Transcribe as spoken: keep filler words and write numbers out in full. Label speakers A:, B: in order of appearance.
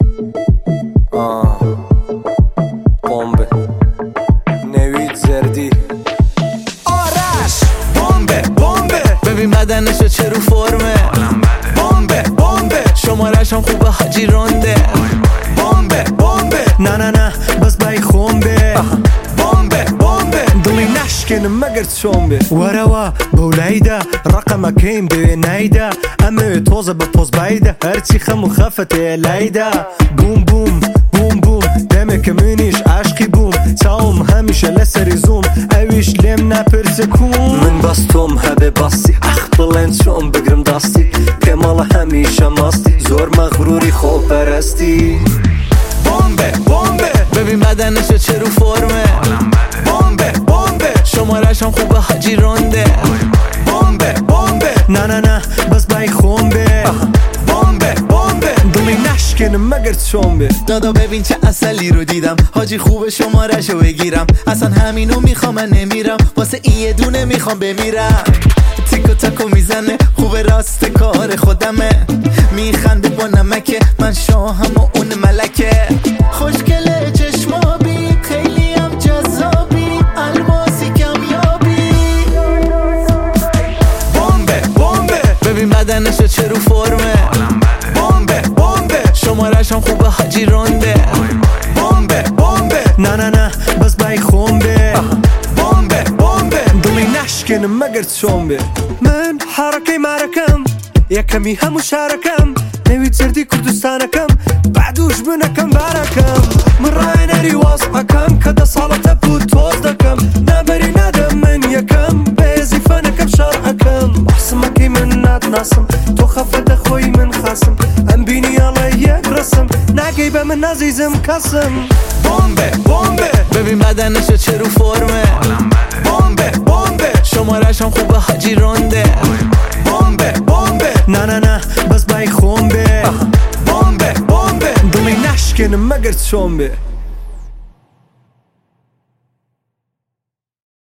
A: آه بمب نوید زردی
B: آرش بمبه بمبه
C: ببین بدنشو چه رو فرمه
B: بمبه بمبه
C: شمارش هم خوبه حاجی رونده
B: بمبه بمبه
A: نه نه نه بس بای خونبه
B: بمبه بمبه
A: دڵی ناشکێنم مەگەر چۆن بێ وەرەوە بەولایدا ڕقەمەکەیم دەوێ نایدا ئەمەوێ تۆزە بە پۆزبایدا هەرچی خەم و خەفەتێ لایدا بووم بووم بووم بووم دەمێکە منیش عاشقی بووم چاوم هەمیشە لەسەری زووم ئەویش لێم ناپرسە کوم من بەس تۆم هەبێ باستی ئەخ بڵێن چۆن بگرم داستی پێمەڵە هەمیشە ماستی زۆر مەغروری خۆپەرستی
B: بمبه بمبه
C: ببین بدنشو چه رو فرمه
B: بمبه بمبه
C: شمارش هم خوبه حاجی رونده
B: بمبه بمبه
A: نه نه نه بەس بای خۆم بێ
B: بمبه بمبه
A: دڵی ناشکێنم مەگەر چۆن بێ
C: دادا ببین چه اصلی رو دیدم حاجی خوبه شمارشو بگیرم اصلا همینو میخوام من نمیرم واسه این یه دونه میخوام بمیرم تیکو تاکو میزنه خوبه راست کار خودمه میخنده با نمکه من شاهم و اون ملکه خوشگله چشمابی خیلی هم جذابی الماسی کمیابی
B: بمبه بمبه
C: ببین بدنشو چه رو فرمه
B: بمبه بمبه
C: شمارش هم خوبه حاجی رونده
B: بمبه بمبه
A: نه نه نه بەس بای خۆم بێ
B: بمبه بمبه
A: دڵی ناشکێنم مەگەر چۆن بێ من حڕەکەی مارەکەم یەکەمی هەموو شارەکەم نەوید زردی کوردستانەکەم بعدوش بنەکەم بارەکەم من ڕاهێنەری وەزعەکەم کە دە ساڵە تەپ و تۆز دەکەم نابەری نادەم من یەکەم بەهێزی فەنەکەم شەڕعەکەم بەحسمەکەی من ناتناسم تۆ خەفە دەخۆی من خاسم ئەم بینی ئەڵێ یەک ڕسم ناگەی بە من نازیزم کەسم
B: بمبه بمبه
C: ببین بدنشو چه رو فرمه
B: بمبه بمبه
C: شمارش هم خوبه حاجی رونده
B: بمبه بمبه
A: نه نه نه بەس بای خۆم بێ
B: بمبه بمبه
A: دڵی ناشکێنم مەگەر چۆن بێ